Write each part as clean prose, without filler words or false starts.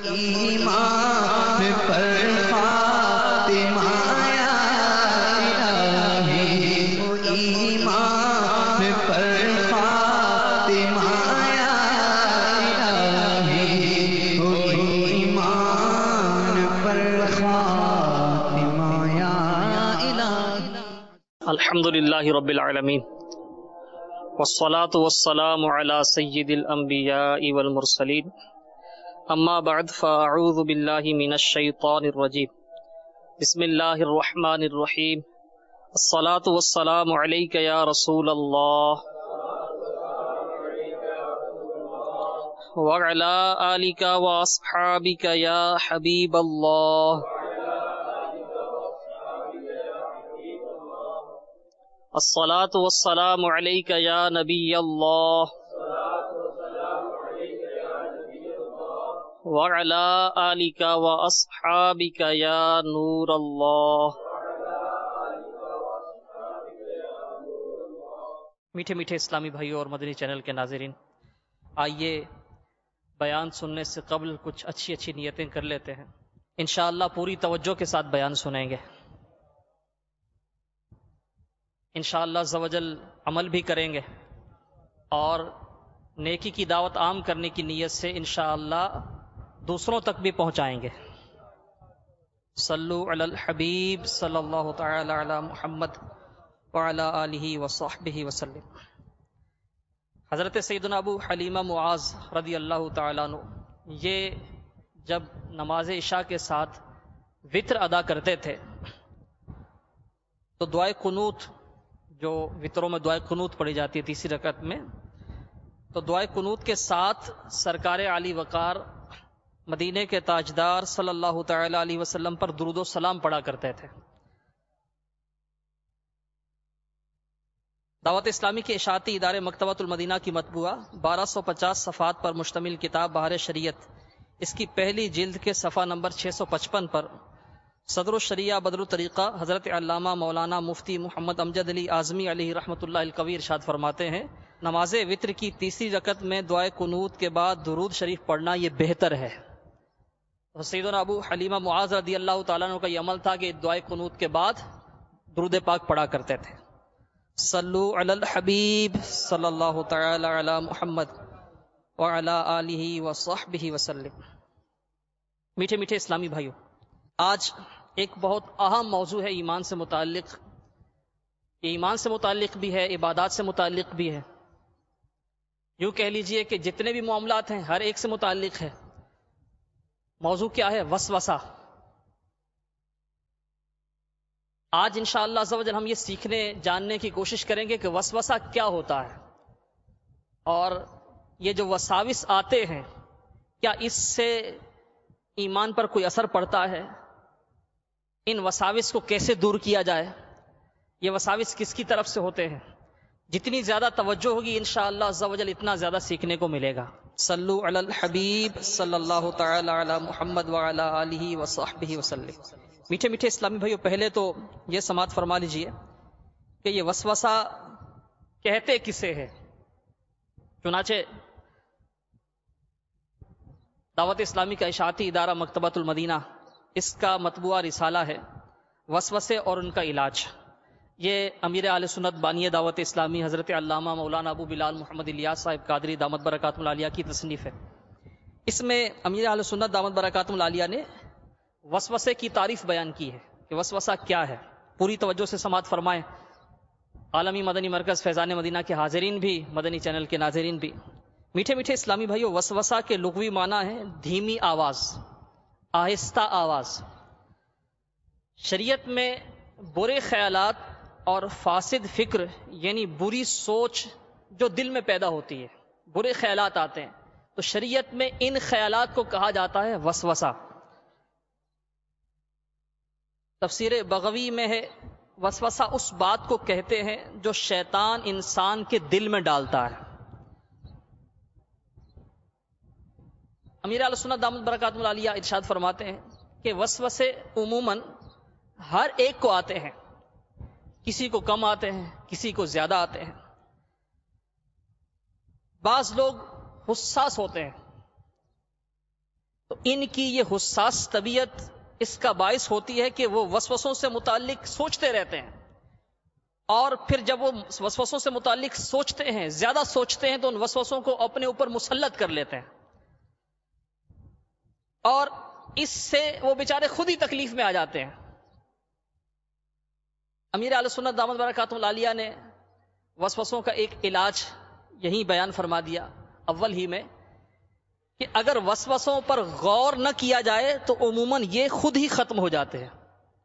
ایمان پر خاتمہ یا الہی، ایمان پر خاتمہ یا الہی، ایمان پر خاتمہ یا الہی۔ الحمد للہ رب العالمین، والصلاة والسلام على سید الانبیاء والمرسلین، اما بعد فاعوذ باللہ من الشیطان الرجیم، بسم اللہ الرحمن الرحیم، الصلاة والسلام علیک یا رسول اللہ وعلی آلک واصحابک یا حبیب اللہ، الصلاة والسلام علیک یا نبی اللہ وعلی آلک واصحابک یا نور اللہ۔ میٹھے میٹھے اسلامی بھائیوں اور مدنی چینل کے ناظرین، آئیے بیان سننے سے قبل کچھ اچھی نیتیں کر لیتے ہیں۔ انشاءاللہ پوری توجہ کے ساتھ بیان سنیں گے، انشاءاللہ عز و جل عمل بھی کریں گے اور نیکی کی دعوت عام کرنے کی نیت سے انشاءاللہ دوسروں تک بھی پہنچائیں گے۔ صلو علی الحبیب صلی اللہ تعالی علی محمد وعلی آلہ وصحبہ وسلم۔ حضرت سیدنا ابو حلیمہ معاذ رضی اللہ تعالیٰ عنہ یہ جب نماز عشاء کے ساتھ وتر ادا کرتے تھے تو دعائے قنوت، جو وطروں میں دعائے قنوت پڑھی جاتی ہے تیسری رکعت میں، تو دعائے قنوت کے ساتھ سرکار علی وقار مدینے کے تاجدار صلی اللہ تعالی علیہ وسلم پر درود و سلام پڑھا کرتے تھے۔ دعوت اسلامی کے اشاعتی ادارے مکتبۃ المدینہ کی مطبوعہ 1250 صفحات پر مشتمل کتاب بہار شریعت، اس کی پہلی جلد کے صفحہ نمبر 655 پر صدر الشریعہ بدر الطریقہ حضرت علامہ مولانا مفتی محمد امجد علی اعظمی علیہ رحمۃ اللہ القوی ارشاد فرماتے ہیں، نماز وتر کی تیسری رکعت میں دعائے قنوت کے بعد درود شریف پڑھنا یہ بہتر ہے۔ سیدنا ابو حلیمہ معاذ رضی اللہ تعالیٰ عنہ کا یہ عمل تھا کہ دعائے قنوت کے بعد درود پاک پڑھا کرتے تھے۔ صلو علی الحبیب صلی اللہ تعالی علی محمد وعلی آلہ وصحبہ وسلم۔ میٹھے میٹھے اسلامی بھائیوں، آج ایک بہت اہم موضوع ہے ایمان سے متعلق، یہ ایمان سے متعلق بھی ہے، عبادات سے متعلق بھی ہے، یوں کہہ لیجئے کہ جتنے بھی معاملات ہیں ہر ایک سے متعلق ہے۔ موضوع کیا ہے؟ وسوسہ۔ آج انشاءاللہ عز و جل ہم یہ سیکھنے جاننے کی کوشش کریں گے کہ وسوسہ کیا ہوتا ہے، اور یہ جو وساوس آتے ہیں کیا اس سے ایمان پر کوئی اثر پڑتا ہے، ان وساوس کو کیسے دور کیا جائے، یہ وساوس کس کی طرف سے ہوتے ہیں۔ جتنی زیادہ توجہ ہوگی انشاءاللہ عز و جل اتنا زیادہ سیکھنے کو ملے گا۔ صلو علی الحبیب صلی اللہ تعالی علی محمد وعلی آلہ وصحبہ وسلم۔ میٹھے میٹھے اسلامی بھائیو، پہلے تو یہ سماعت فرما لیجئے کہ یہ وسوسہ کہتے کسے ہے۔ چنانچہ دعوت اسلامی کا اشاعتی ادارہ مکتبۃ المدینہ، اس کا مطبوعہ رسالہ ہے وسوسے اور ان کا علاج۔ یہ امیر اہل سنت بانی دعوت اسلامی حضرت علامہ مولانا ابو بلال محمد الیاس صاحب قادری دامت برکاتہ العالیہ کی تصنیف ہے۔ اس میں امیر اہل سنت دامت برکاتہ العالیہ نے وسوسے کی تعریف بیان کی ہے کہ وسوسہ کیا ہے۔ پوری توجہ سے سماعت فرمائیں، عالمی مدنی مرکز فیضان مدینہ کے حاضرین بھی، مدنی چینل کے ناظرین بھی۔ میٹھے میٹھے اسلامی بھائیو، وسوسہ کے لغوی معنی ہے دھیمی آواز، آہستہ آواز۔ شریعت میں برے خیالات اور فاسد فکر یعنی بری سوچ جو دل میں پیدا ہوتی ہے، برے خیالات آتے ہیں، تو شریعت میں ان خیالات کو کہا جاتا ہے وسوسہ۔ تفسیر بغوی میں ہے وسوسہ اس بات کو کہتے ہیں جو شیطان انسان کے دل میں ڈالتا ہے۔ امیر اہل سنت دامت برکاتہ العالیہ ارشاد فرماتے ہیں کہ وسوسے عموماً ہر ایک کو آتے ہیں، کسی کو کم آتے ہیں، کسی کو زیادہ آتے ہیں۔ بعض لوگ حساس ہوتے ہیں، تو ان کی یہ حساس طبیعت اس کا باعث ہوتی ہے کہ وہ وسوسوں سے متعلق سوچتے رہتے ہیں، اور پھر جب وہ وسوسوں سے متعلق سوچتے ہیں، زیادہ سوچتے ہیں، تو ان وسوسوں کو اپنے اوپر مسلط کر لیتے ہیں، اور اس سے وہ بیچارے خود ہی تکلیف میں آ جاتے ہیں۔ امیر اہل سنت دامت برکاتہ العالیہ نے وسوسوں کا ایک علاج یہی بیان فرما دیا اول ہی میں، کہ اگر وسوسوں پر غور نہ کیا جائے تو عموماً یہ خود ہی ختم ہو جاتے ہیں۔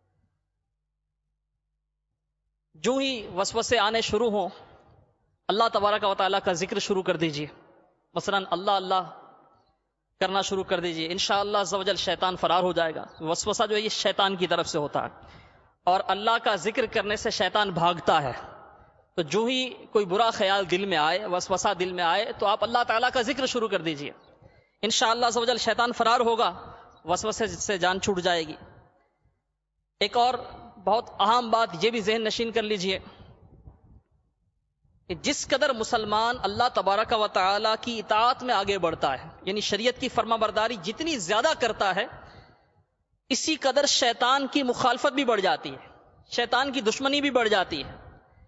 جو ہی وسوسے آنے شروع ہوں، اللہ تبارک و تعالیٰ کا ذکر شروع کر دیجئے، مثلا اللہ اللہ کرنا شروع کر دیجئے، انشاءاللہ عز و جل شیطان فرار ہو جائے گا۔ وسوسہ جو ہے یہ شیطان کی طرف سے ہوتا ہے، اور اللہ کا ذکر کرنے سے شیطان بھاگتا ہے۔ تو جو ہی کوئی برا خیال دل میں آئے، وسوسہ دل میں آئے، تو آپ اللہ تعالیٰ کا ذکر شروع کر دیجئے، انشاءاللہ عز و جل شیطان فرار ہوگا، وسوسے سے جان چھوٹ جائے گی۔ ایک اور بہت اہم بات یہ بھی ذہن نشین کر لیجئے کہ جس قدر مسلمان اللہ تبارک و تعالی کی اطاعت میں آگے بڑھتا ہے، یعنی شریعت کی فرما برداری جتنی زیادہ کرتا ہے، اسی قدر شیطان کی مخالفت بھی بڑھ جاتی ہے، شیطان کی دشمنی بھی بڑھ جاتی ہے۔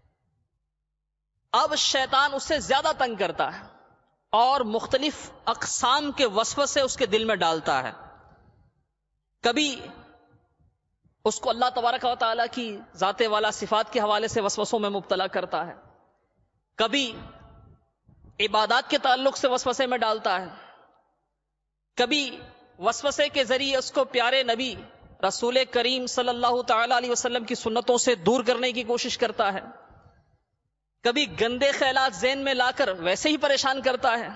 اب شیطان اس سے زیادہ تنگ کرتا ہے اور مختلف اقسام کے وسوسے اس کے دل میں ڈالتا ہے۔ کبھی اس کو اللہ تبارک و تعالیٰ کی ذات والا صفات کے حوالے سے وسوسوں میں مبتلا کرتا ہے، کبھی عبادات کے تعلق سے وسوسے میں ڈالتا ہے، کبھی وسوسے کے ذریعے اس کو پیارے نبی رسول کریم صلی اللہ تعالی علیہ وسلم کی سنتوں سے دور کرنے کی کوشش کرتا ہے، کبھی گندے خیالات ذہن میں لا کر ویسے ہی پریشان کرتا ہے،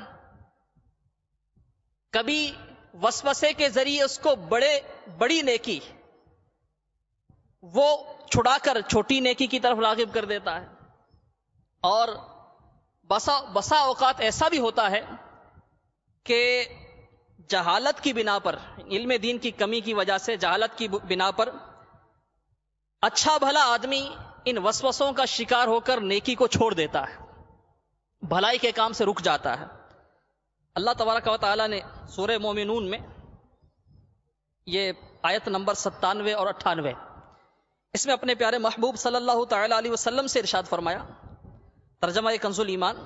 کبھی وسوسے کے ذریعے اس کو بڑی نیکی وہ چھڑا کر چھوٹی نیکی کی طرف راغب کر دیتا ہے، اور بسا اوقات ایسا بھی ہوتا ہے کہ جہالت کی بنا پر، علم دین کی کمی کی وجہ سے، جہالت کی بنا پر اچھا بھلا آدمی ان وسوسوں کا شکار ہو کر نیکی کو چھوڑ دیتا ہے، بھلائی کے کام سے رک جاتا ہے۔ اللہ تبارک و تعالی نے سورہ مومنون میں یہ آیت نمبر 97 اور 98 اس میں اپنے پیارے محبوب صلی اللہ تعالی علیہ وسلم سے ارشاد فرمایا، ترجمہ کنز الایمان،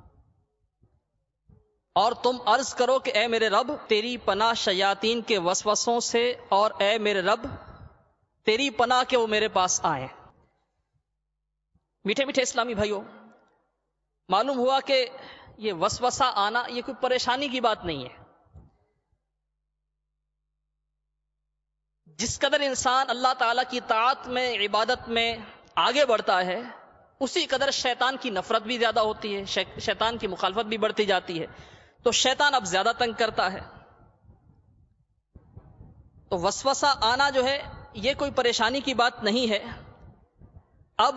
اور تم عرض کرو کہ اے میرے رب تیری پناہ شیاطین کے وسوسوں سے، اور اے میرے رب تیری پناہ کہ وہ میرے پاس آئیں۔ میٹھے میٹھے اسلامی بھائیوں، معلوم ہوا کہ یہ وسوسہ آنا یہ کوئی پریشانی کی بات نہیں ہے۔ جس قدر انسان اللہ تعالیٰ کی طاعت میں، عبادت میں آگے بڑھتا ہے، اسی قدر شیطان کی نفرت بھی زیادہ ہوتی ہے، شیطان کی مخالفت بھی بڑھتی جاتی ہے، تو شیطان اب زیادہ تنگ کرتا ہے۔ تو وسوسہ آنا جو ہے یہ کوئی پریشانی کی بات نہیں ہے۔ اب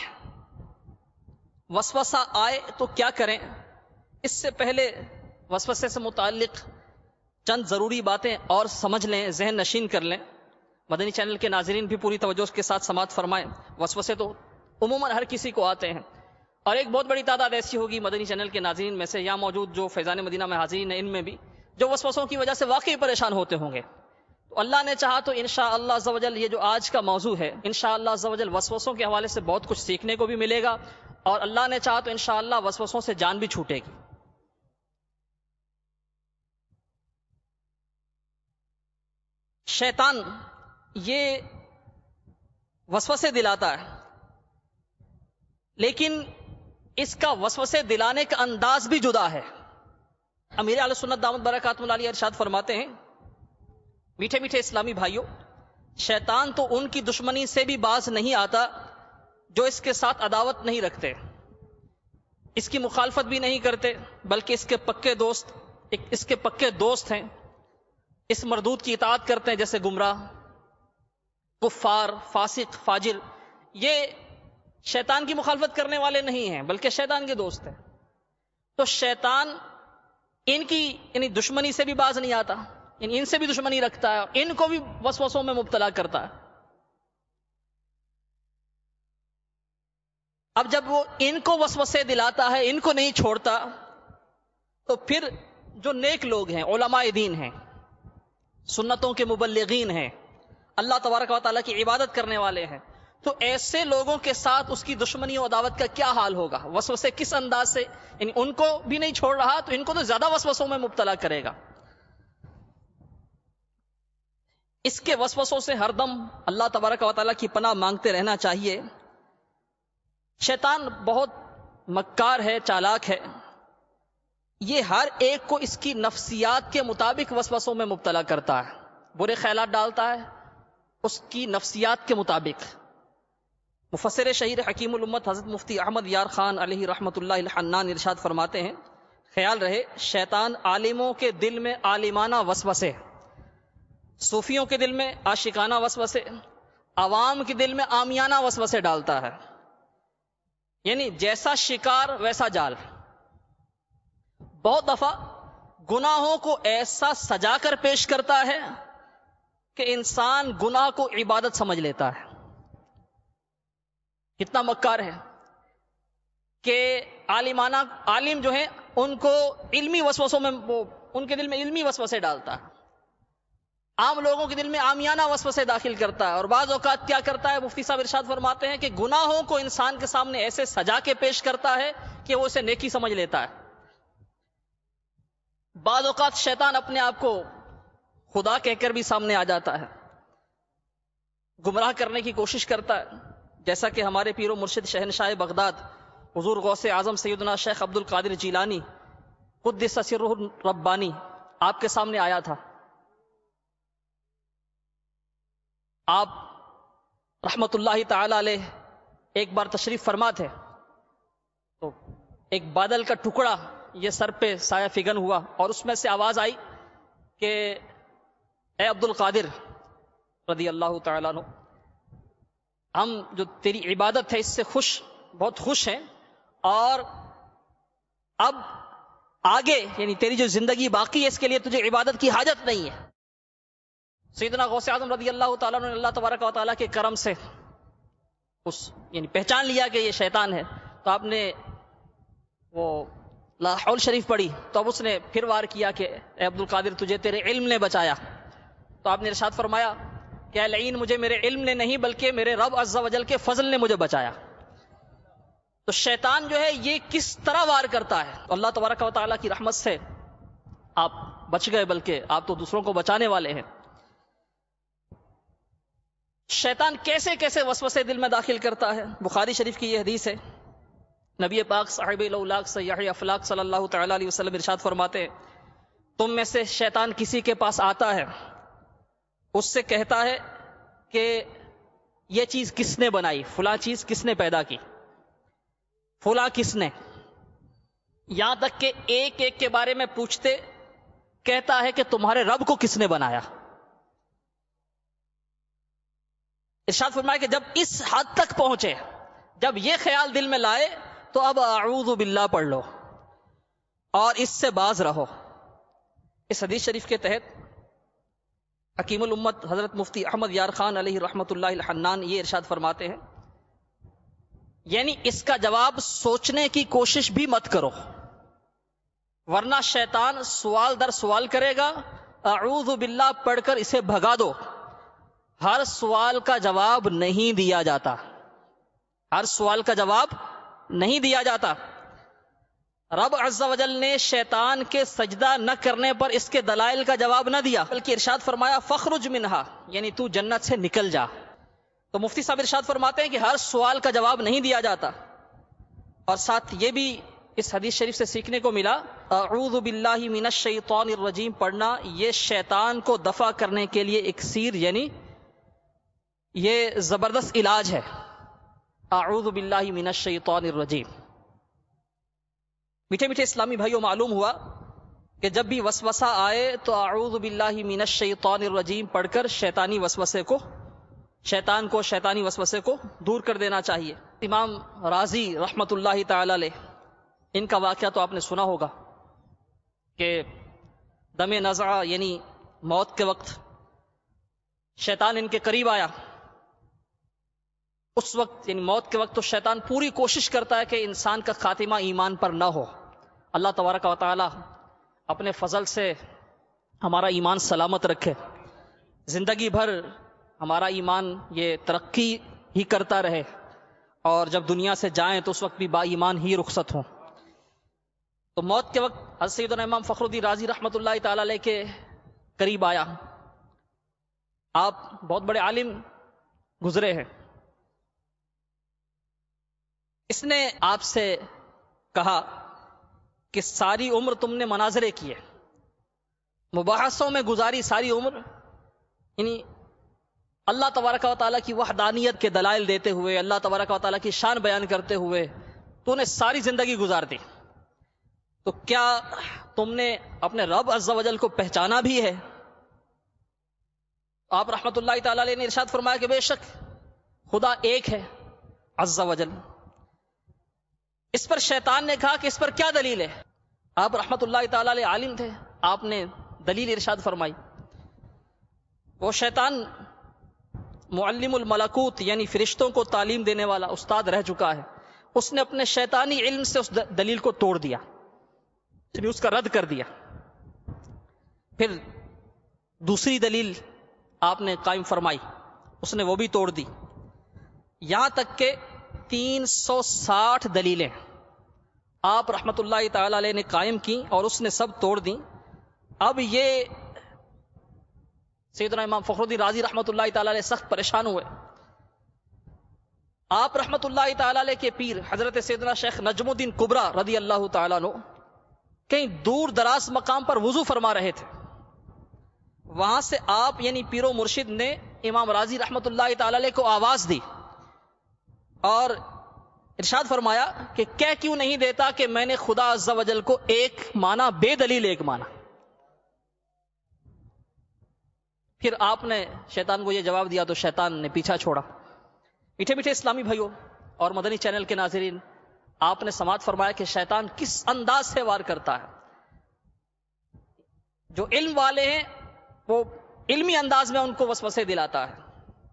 وسوسہ آئے تو کیا کریں؟ اس سے پہلے وسوسے سے متعلق چند ضروری باتیں اور سمجھ لیں، ذہن نشین کر لیں۔ مدنی چینل کے ناظرین بھی پوری توجہ کے ساتھ سماعت فرمائیں۔ وسوسے تو عموماً ہر کسی کو آتے ہیں، اور ایک بہت بڑی تعداد ایسی ہوگی مدنی چینل کے ناظرین میں سے، یہاں موجود جو فیضان مدینہ میں حاضرین ہیں ان میں بھی، جو وسوسوں کی وجہ سے واقعی پریشان ہوتے ہوں گے۔ تو اللہ نے چاہا تو انشاءاللہ عز و جل یہ جو آج کا موضوع ہے، انشاءاللہ عز و جل وسوسوں کے حوالے سے بہت کچھ سیکھنے کو بھی ملے گا، اور اللہ نے چاہا تو انشاءاللہ وسوسوں سے جان بھی چھوٹے گی۔ شیطان یہ وسوسے دلاتا ہے، لیکن اس کا وسوسے دلانے کا انداز بھی جدا ہے۔ امیر اہل سنت دامت برکاتہ العالیہ ارشاد فرماتے ہیں، میٹھے میٹھے اسلامی بھائیوں، شیطان تو ان کی دشمنی سے بھی باز نہیں آتا جو اس کے ساتھ عداوت نہیں رکھتے، اس کی مخالفت بھی نہیں کرتے، بلکہ اس کے پکے دوست ہیں، اس مردود کی اطاعت کرتے ہیں، جیسے گمراہ، کفار، فاسق، فاجر۔ یہ شیطان کی مخالفت کرنے والے نہیں ہیں، بلکہ شیطان کے دوست ہیں۔ تو شیطان ان کی یعنی دشمنی سے بھی باز نہیں آتا، ان سے بھی دشمنی رکھتا ہے، ان کو بھی وسوسوں میں مبتلا کرتا ہے۔ اب جب وہ ان کو وسوسے دلاتا ہے، ان کو نہیں چھوڑتا، تو پھر جو نیک لوگ ہیں، علماء دین ہیں، سنتوں کے مبلغین ہیں، اللہ تبارک و تعالیٰ کی عبادت کرنے والے ہیں، تو ایسے لوگوں کے ساتھ اس کی دشمنی و عداوت کا کیا حال ہوگا؟ وسوسے کس انداز سے، یعنی ان کو بھی نہیں چھوڑ رہا تو ان کو تو زیادہ وسوسوں میں مبتلا کرے گا۔ اس کے وسوسوں سے ہر دم اللہ تبارک و تعالیٰ کی پناہ مانگتے رہنا چاہیے۔ شیطان بہت مکار ہے، چالاک ہے، یہ ہر ایک کو اس کی نفسیات کے مطابق وسوسوں میں مبتلا کرتا ہے، برے خیالات ڈالتا ہے اس کی نفسیات کے مطابق۔ مفسر شہیر حکیم الامت حضرت مفتی احمد یار خان علیہ رحمۃ اللہ الحنان ارشاد فرماتے ہیں، خیال رہے شیطان عالموں کے دل میں عالمانہ وسوسے، صوفیوں کے دل میں عاشقانہ وسوسے، عوام کے دل میں عامیانہ وسوسے ڈالتا ہے، یعنی جیسا شکار ویسا جال۔ بہت دفعہ گناہوں کو ایسا سجا کر پیش کرتا ہے کہ انسان گناہ کو عبادت سمجھ لیتا ہے۔ کتنا مکار ہے کہ عالم جو ہیں ان کو علمی وسوسوں میں، ان کے دل میں علمی وسوسے ڈالتا ہے، عام لوگوں کے دل میں عامیانہ وسوسے داخل کرتا ہے، اور بعض اوقات کیا کرتا ہے، مفتی صاحب ارشاد فرماتے ہیں کہ گناہوں کو انسان کے سامنے ایسے سجا کے پیش کرتا ہے کہ وہ اسے نیکی سمجھ لیتا ہے۔ بعض اوقات شیطان اپنے آپ کو خدا کہہ کر بھی سامنے آ جاتا ہے، گمراہ کرنے کی کوشش کرتا ہے، جیسا کہ ہمارے پیر و مرشد شہنشاہ بغداد حضور غوث اعظم سیدنا شیخ عبد القادر جیلانی قدس سرہ ربانی آپ کے سامنے آیا تھا۔ آپ رحمت اللہ تعالی علیہ ایک بار تشریف فرما تھے، تو ایک بادل کا ٹکڑا یہ سر پہ سایہ فگن ہوا، اور اس میں سے آواز آئی کہ اے عبد القادر رضی اللہ تعالیٰ عنہ، ہم جو تیری عبادت ہے اس سے بہت خوش ہیں، اور اب آگے یعنی تیری جو زندگی باقی ہے اس کے لیے تجھے عبادت کی حاجت نہیں ہے۔ سیدنا غوث اعظم رضی اللہ تعالیٰ عنہ نے اللہ تبارک و تعالیٰ کے کرم سے یعنی پہچان لیا کہ یہ شیطان ہے، تو آپ نے وہ لا حول شریف پڑھی، تو اب اس نے پھر وار کیا کہ اے عبد القادر تجھے تیرے علم نے بچایا، تو آپ نے ارشاد فرمایا کہ اے لعین مجھے میرے علم نے نہیں بلکہ میرے رب عز و جل کے فضل نے مجھے بچایا۔ تو شیطان جو ہے یہ کس طرح وار کرتا ہے، اللہ تبارک و تعالیٰ کی رحمت سے آپ بچ گئے، بلکہ آپ تو دوسروں کو بچانے والے ہیں۔ شیطان کیسے کیسے وسوسے دل میں داخل کرتا ہے، بخاری شریف کی یہ حدیث ہے، نبی پاک صاحب الاولاق سیاح افلاق صلی اللہ تعالی علیہ وسلم ارشاد فرماتے ہیں، تم میں سے شیطان کسی کے پاس آتا ہے، اس سے کہتا ہے کہ یہ چیز کس نے بنائی، فلاں چیز کس نے پیدا کی، فلاں کس نے، یہاں تک کہ ایک ایک کے بارے میں پوچھتے کہتا ہے کہ تمہارے رب کو کس نے بنایا۔ ارشاد فرمایا کہ جب اس حد تک پہنچے، جب یہ خیال دل میں لائے تو اب اعوذ باللہ پڑھ لو اور اس سے باز رہو۔ اس حدیث شریف کے تحت حکیم الامت حضرت مفتی احمد یار خان علیہ رحمۃ اللہ الحنان یہ ارشاد فرماتے ہیں، یعنی اس کا جواب سوچنے کی کوشش بھی مت کرو، ورنہ شیطان سوال در سوال کرے گا، اعوذ باللہ پڑھ کر اسے بھگا دو۔ ہر سوال کا جواب نہیں دیا جاتا، ہر سوال کا جواب نہیں دیا جاتا۔ رب عز و جل نے شیطان کے سجدہ نہ کرنے پر اس کے دلائل کا جواب نہ دیا، بلکہ ارشاد فرمایا فخرج منہا، یعنی تو جنت سے نکل جا۔ تو مفتی صاحب ارشاد فرماتے ہیں کہ ہر سوال کا جواب نہیں دیا جاتا، اور ساتھ یہ بھی اس حدیث شریف سے سیکھنے کو ملا، اعوذ باللہ من الشیطان الرجیم پڑھنا یہ شیطان کو دفع کرنے کے لیے اکسیر، یعنی یہ زبردست علاج ہے۔ اعوذ باللہ من الشیطان الرجیم۔ میٹھے میٹھے اسلامی بھائیوں، معلوم ہوا کہ جب بھی وسوسہ آئے تو اعوذ باللہ من الشیطان الرجیم پڑھ کر شیطانی وسوسے کو دور کر دینا چاہیے۔ امام رازی رحمت اللہ تعالی علیہ، ان کا واقعہ تو آپ نے سنا ہوگا کہ دم نزع یعنی موت کے وقت شیطان ان کے قریب آیا۔ اس وقت یعنی موت کے وقت تو شیطان پوری کوشش کرتا ہے کہ انسان کا خاتمہ ایمان پر نہ ہو۔ اللہ تبارک و تعالی اپنے فضل سے ہمارا ایمان سلامت رکھے۔ زندگی بھر ہمارا ایمان یہ ترقی ہی کرتا رہے اور جب دنیا سے جائیں تو اس وقت بھی با ایمان ہی رخصت ہوں۔ تو موت کے وقت حضرت سیدنا امام فخر الدین رازی رحمۃ اللہ تعالی علیہ کے قریب آیا۔ آپ بہت بڑے عالم گزرے ہیں۔ اس نے آپ سے کہا کہ ساری عمر تم نے مناظرے کیے، مباحثوں میں گزاری ساری عمر، یعنی اللہ تبارک و تعالیٰ کی وحدانیت کے دلائل دیتے ہوئے، اللہ تبارک و تعالیٰ کی شان بیان کرتے ہوئے تو نے ساری زندگی گزار دی، تو کیا تم نے اپنے رب عز و جل کو پہچانا بھی ہے؟ آپ رحمت اللہ تعالیٰ علیہ نے ارشاد فرمایا کہ بے شک خدا ایک ہے عز و جل۔ اس پر شیطان نے کہا کہ اس پر کیا دلیل ہے؟ آپ رحمت اللہ تعالیٰ علیہ عالم تھے، آپ نے دلیل ارشاد فرمائی۔ وہ شیطان معلم الملکوت یعنی فرشتوں کو تعلیم دینے والا استاد رہ چکا ہے، اس نے اپنے شیطانی علم سے اس دلیل کو توڑ دیا، یعنی اس کا رد کر دیا۔ پھر دوسری دلیل آپ نے قائم فرمائی، اس نے وہ بھی توڑ دی، یہاں تک کہ 360 دلیلیں آپ رحمت اللہ تعالی علیہ نے قائم کی اور اس نے سب توڑ دیں۔ اب یہ سیدنا امام فخر الدین رازی رحمت اللہ تعالی علیہ سخت پریشان ہوئے۔ آپ رحمت اللہ تعالی علیہ کے پیر حضرت سیدنا شیخ نجم الدین کبریٰ رضی اللہ تعالیٰ عنہ کہیں دور دراز مقام پر وضو فرما رہے تھے، وہاں سے آپ یعنی پیر و مرشد نے امام رازی رحمت اللہ تعالی علیہ کو آواز دی اور ارشاد فرمایا کہ کہہ کیوں نہیں دیتا کہ میں نے خدا عز و جل کو ایک مانا، بے دلیل ایک مانا۔ پھر آپ نے شیطان کو یہ جواب دیا تو شیطان نے پیچھا چھوڑا۔ میٹھے میٹھے اسلامی بھائیوں اور مدنی چینل کے ناظرین، آپ نے سماعت فرمایا کہ شیطان کس انداز سے وار کرتا ہے۔ جو علم والے ہیں وہ علمی انداز میں ان کو وسوسے دلاتا ہے،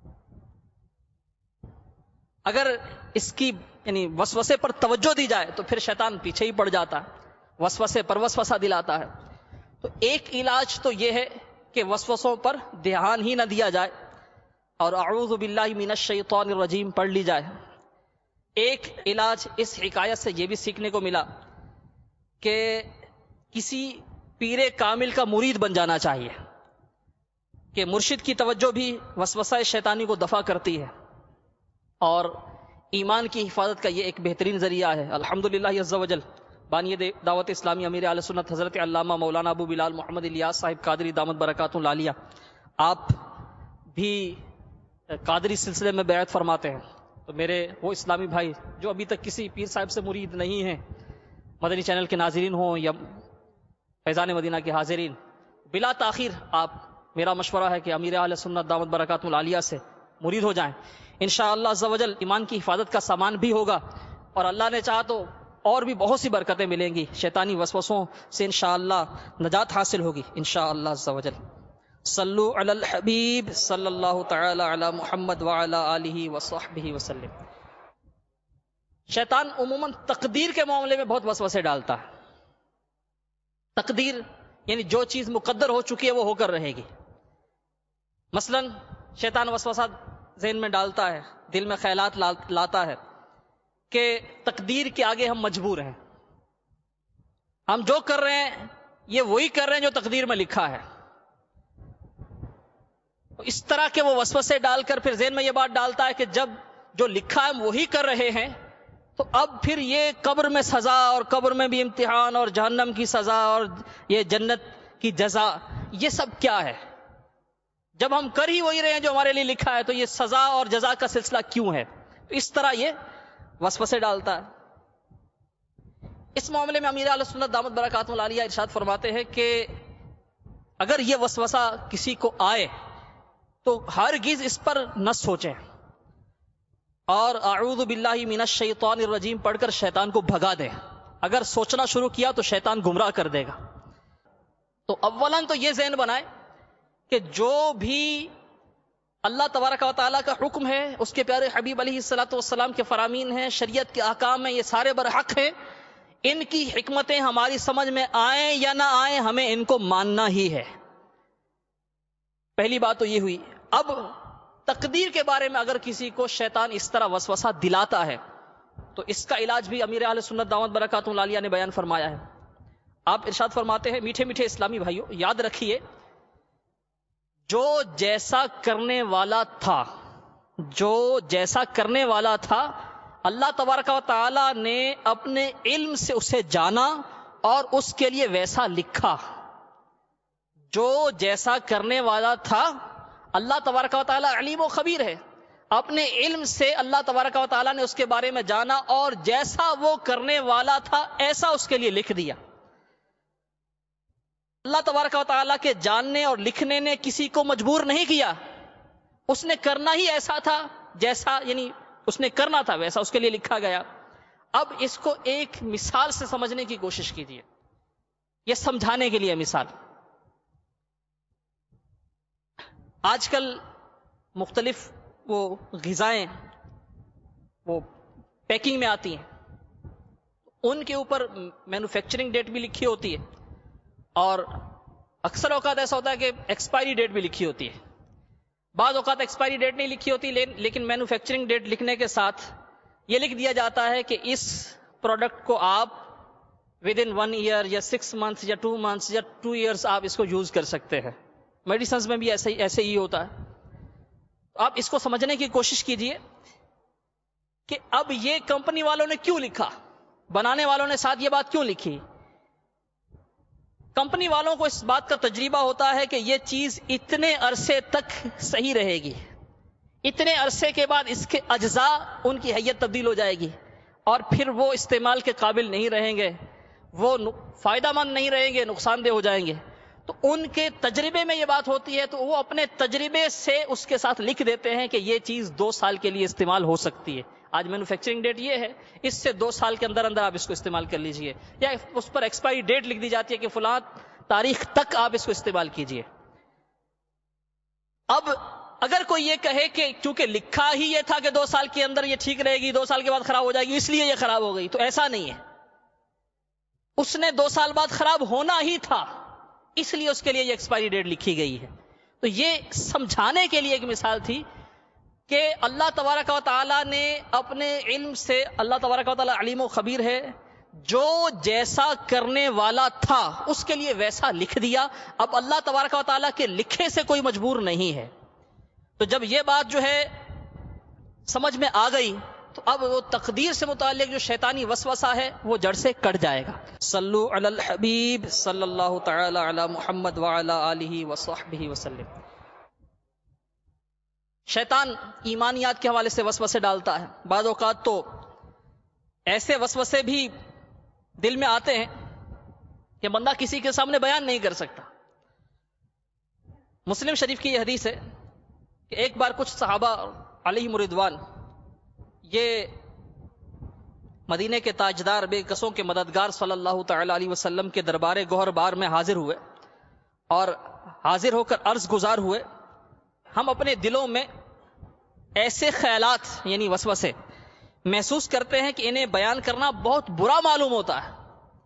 اگر اس کی یعنی وسوسے پر توجہ دی جائے تو پھر شیطان پیچھے ہی پڑ جاتا ہے، وسوسے پر وسوسہ دلاتا ہے۔ تو ایک علاج تو یہ ہے کہ وسوسوں پر دھیان ہی نہ دیا جائے اور اعوذ باللہ من الشیطان الرجیم پڑھ لی جائے۔ ایک علاج اس حکایت سے یہ بھی سیکھنے کو ملا کہ کسی پیر کامل کا مرید بن جانا چاہیے کہ مرشد کی توجہ بھی وسوسہ شیطانی کو دفع کرتی ہے اور ایمان کی حفاظت کا یہ ایک بہترین ذریعہ ہے۔ الحمدللہ عز و جل بانی دعوت اسلامی امیر اہل سنت حضرت علامہ مولانا ابو بلال محمد الیاس صاحب قادری دامت برکاتہ العالیہ، آپ بھی قادری سلسلے میں بیعت فرماتے ہیں، تو میرے وہ اسلامی بھائی جو ابھی تک کسی پیر صاحب سے مرید نہیں ہیں، مدنی چینل کے ناظرین ہوں یا فیضان مدینہ کے حاضرین، بلا تاخیر آپ میرا مشورہ ہے کہ امیر اہل سنت دامت برکاتہ العالیہ سے مرید ہو جائیں۔ انشاءاللہ عز و جل ایمان کی حفاظت کا سامان بھی ہوگا اور اللہ نے چاہا تو اور بھی بہت سی برکتیں ملیں گی، شیطانی وسوسوں سے انشاءاللہ نجات حاصل ہوگی انشاءاللہ عز و جل۔ صلو علی الحبیب صلی اللہ تعالی علی محمد وعلی آلہ وصحبہ وسلم۔ شیطان عموماً تقدیر کے معاملے میں بہت وسوسے ڈالتا ہے۔ تقدیر یعنی جو چیز مقدر ہو چکی ہے وہ ہو کر رہے گی۔ مثلا شیطان وسوسہ ذہن میں ڈالتا ہے، دل میں خیالات لاتا ہے کہ تقدیر کے آگے ہم مجبور ہیں، ہم جو کر رہے ہیں یہ وہی کر رہے ہیں جو تقدیر میں لکھا ہے۔ اس طرح کے وہ وسوسے ڈال کر پھر ذہن میں یہ بات ڈالتا ہے کہ جب جو لکھا ہے ہم وہی کر رہے ہیں تو اب پھر یہ قبر میں سزا اور قبر میں بھی امتحان اور جہنم کی سزا اور یہ جنت کی جزا، یہ سب کیا ہے؟ جب ہم کر ہی وہی رہے ہیں جو ہمارے لیے لکھا ہے تو یہ سزا اور جزا کا سلسلہ کیوں ہے؟ تو اس طرح یہ وسوسے ڈالتا ہے۔ اس معاملے میں امیر اہل سنت دامت برکاتہ العالیہ ارشاد فرماتے ہیں کہ اگر یہ وسوسہ کسی کو آئے تو ہرگز اس پر نہ سوچیں اور اعوذ باللہ من الشیطان الرجیم پڑھ کر شیطان کو بھگا دیں۔ اگر سوچنا شروع کیا تو شیطان گمراہ کر دے گا۔ تو اولاً تو یہ ذہن بنائے کہ جو بھی اللہ تبارک و تعالیٰ کا حکم ہے، اس کے پیارے حبیب علیہ الصلوۃ والسلام کے فرامین ہیں، شریعت کے احکام ہیں، یہ سارے برحق ہیں۔ ان کی حکمتیں ہماری سمجھ میں آئیں یا نہ آئیں، ہمیں ان کو ماننا ہی ہے۔ پہلی بات تو یہ ہوئی. اب تقدیر کے بارے میں اگر کسی کو شیطان اس طرح وسوسہ دلاتا ہے تو اس کا علاج بھی امیر اہل سنت دامت برکاتہ العالیہ نے بیان فرمایا ہے. آپ ارشاد فرماتے ہیں میٹھے میٹھے اسلامی بھائیوں، یاد رکھیے جو جیسا کرنے والا تھا اللہ تبارک و تعالی نے اپنے علم سے اسے جانا اور اس کے لیے ویسا لکھا. جو جیسا کرنے والا تھا اللہ تبارک و تعالی علیم و خبیر ہے، اپنے علم سے اللہ تبارک و تعالی نے اس کے بارے میں جانا اور جیسا وہ کرنے والا تھا ایسا اس کے لیے لکھ دیا. اللہ تبارک و تعالیٰ کے جاننے اور لکھنے نے کسی کو مجبور نہیں کیا، اس نے کرنا ہی ایسا تھا جیسا، یعنی اس نے کرنا تھا ویسا اس کے لیے لکھا گیا. اب اس کو ایک مثال سے سمجھنے کی کوشش کیجیے، یہ سمجھانے کے لیے مثال. آج کل مختلف وہ غذائیں وہ پیکنگ میں آتی ہیں، ان کے اوپر مینوفیکچرنگ ڈیٹ بھی لکھی ہوتی ہے اور اکثر اوقات ایسا ہوتا ہے کہ ایکسپائری ڈیٹ بھی لکھی ہوتی ہے. بعض اوقات ایکسپائری ڈیٹ نہیں لکھی ہوتی لیکن مینوفیکچرنگ ڈیٹ لکھنے کے ساتھ یہ لکھ دیا جاتا ہے کہ اس پروڈکٹ کو آپ ود ان 1 ایئر یا 6 منتھس یا 2 منتھس یا 2 ایئرس آپ اس کو یوز کر سکتے ہیں. میڈیسنز میں بھی ایسے ہی ہوتا ہے. آپ اس کو سمجھنے کی کوشش کیجئے کہ اب یہ کمپنی والوں نے کیوں لکھا، بنانے والوں نے ساتھ یہ بات کیوں لکھی. کمپنی والوں کو اس بات کا تجربہ ہوتا ہے کہ یہ چیز اتنے عرصے تک صحیح رہے گی، اتنے عرصے کے بعد اس کے اجزاء ان کی حیت تبدیل ہو جائے گی اور پھر وہ استعمال کے قابل نہیں رہیں گے، وہ فائدہ مند نہیں رہیں گے، نقصان دہ ہو جائیں گے. تو ان کے تجربے میں یہ بات ہوتی ہے تو وہ اپنے تجربے سے اس کے ساتھ لکھ دیتے ہیں کہ یہ چیز 2 سال کے لیے استعمال ہو سکتی ہے. آج مینوفیکچرنگ ڈیٹ یہ ہے، اس سے 2 سال کے اندر آپ اس کو استعمال کر لیجئے، یا اس پر ایکسپائری ڈیٹ لکھ دی جاتی ہے کہ فلاں تاریخ تک آپ اس کو استعمال کیجئے. اب اگر کوئی یہ کہے کہ چونکہ لکھا ہی یہ تھا کہ 2 سال کے اندر یہ ٹھیک رہے گی، 2 سال کے بعد خراب ہو جائے گی، اس لیے یہ خراب ہو گئی، تو ایسا نہیں ہے. اس نے 2 سال بعد خراب ہونا ہی تھا، اس لیے اس کے لیے یہ ایکسپائری ڈیٹ لکھی گئی ہے. تو یہ سمجھانے کے لیے ایک مثال تھی کہ اللہ تبارک و تعالیٰ نے اپنے علم سے، اللہ تبارک و تعالیٰ علیم و خبیر ہے، جو جیسا کرنے والا تھا اس کے لیے ویسا لکھ دیا. اب اللہ تبارک و تعالیٰ کے لکھے سے کوئی مجبور نہیں ہے. تو جب یہ بات جو ہے سمجھ میں آ گئی تو اب وہ تقدیر سے متعلق جو شیطانی وسوسہ ہے وہ جڑ سے کٹ جائے گا. صلو علی الحبیب صلی اللہ تعالی علی محمد وعلی آلہ وصحبہ وسلم. شیطان ایمانیات کے حوالے سے وسوسے ڈالتا ہے. بعض اوقات تو ایسے وسوسے بھی دل میں آتے ہیں کہ بندہ کسی کے سامنے بیان نہیں کر سکتا. مسلم شریف کی یہ حدیث ہے کہ ایک بار کچھ صحابہ علیہم رضوان یہ مدینے کے تاجدار بے کسوں کے مددگار صلی اللہ تعالی علیہ وسلم کے دربار گوہر بار میں حاضر ہوئے اور حاضر ہو کر عرض گزار ہوئے، ہم اپنے دلوں میں ایسے خیالات یعنی وسوسے محسوس کرتے ہیں کہ انہیں بیان کرنا بہت برا معلوم ہوتا ہے.